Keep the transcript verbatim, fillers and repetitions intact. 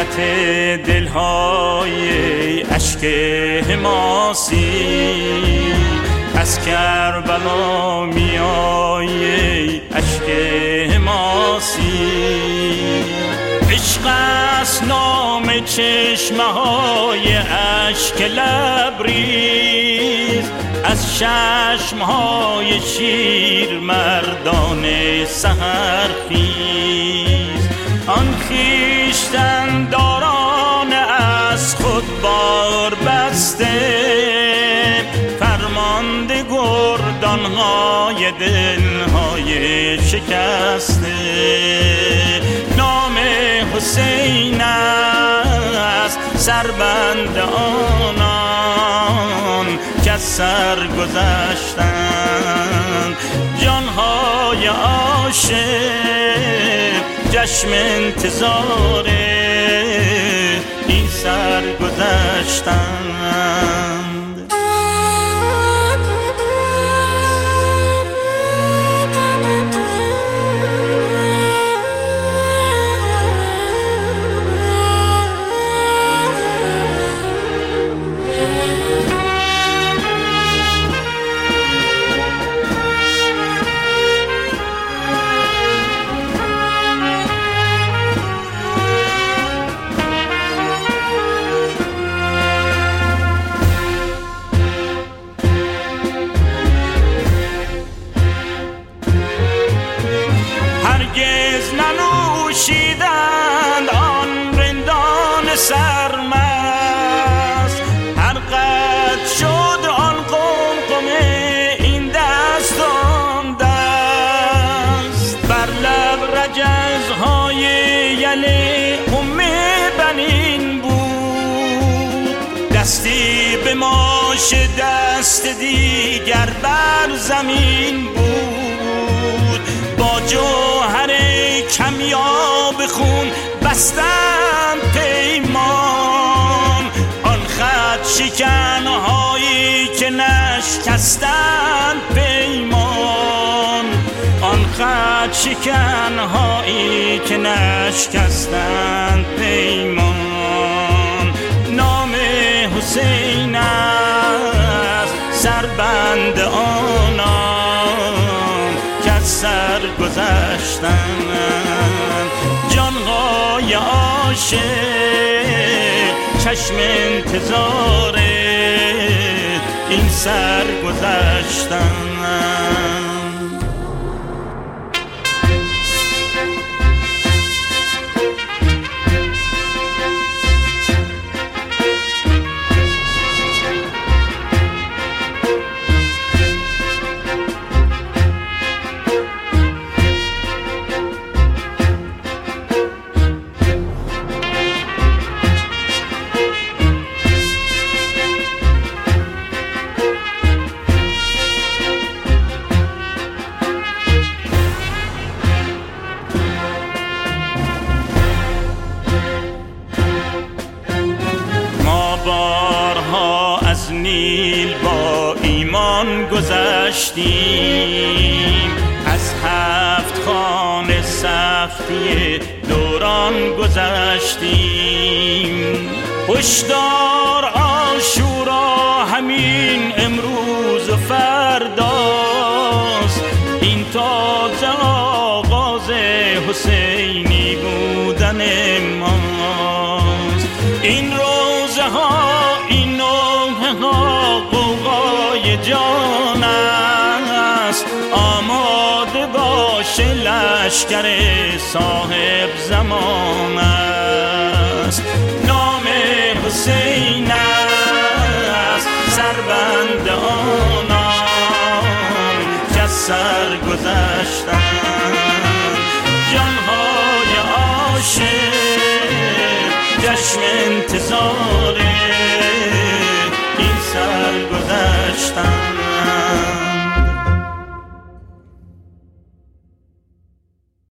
حسرت دلهای اشک حماسی از کربلا میای اشک حماسی عشق است نام چشمه های اشک لبریز از چشم های شیر مردان سحرخیز آن خویشتن داران از خود بار بسته فرمانده گردانهای دلهای شکسته نام حسین است سربند آنان که از سر گذشتند جانهای عاشق چشم انتظار این سر گذشتند. ننوشیدند آن رندان سرمست هر قد شد آن قمقمه این دست آن دست بر لب رجزهای یل ام بنین بود دستی به ماش دست دیگر بر زمین بود با جوهر کمیاب خون بستند پیمان آن خط شکنهایی که نشکستند پیمان آن خط شکنهایی که نشکستند پیمان نام حسین است سربند آنان که از سر گذشتند جانهای عاشق چشم انتظار این سر گذشتند. بارها از نیل با ایمان گذشتیم از هفت خانه سختی دوران گذشتیم هشدار عاشورا همین امروز و فرداست این تازه آغاز حسینی بودن ماست این روزه ها این نوحه ها قوقای جان است آماده باشه لشکر صاحب زمان است نام حسین است سربند آنان که از سر گذشتند جانهای عاشق چشم انتظار این سر گذشتند.